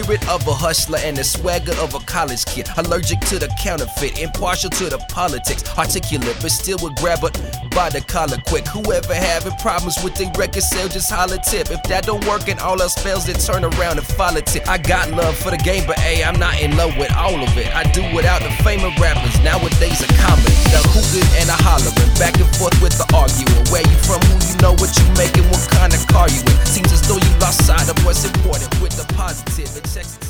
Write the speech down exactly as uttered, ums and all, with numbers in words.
spirit of a hustler and the swagger of a college kid. Allergic to the counterfeit, impartial to the politics. Articulate, but still would grab it by the collar quick. Whoever having problems with their record sale, just holler tip. If that don't work and all else fails, then turn around and follow tip. I got love for the game, but hey, I'm not in love with all of it. I do without the fame of rappers. Nowadays a comedy, the hooting and the hollering, back and forth with the arguing. Where you from, who you know, what you making, what kind of car you in. Seems as though you lost sight of what's important with the positive. It checks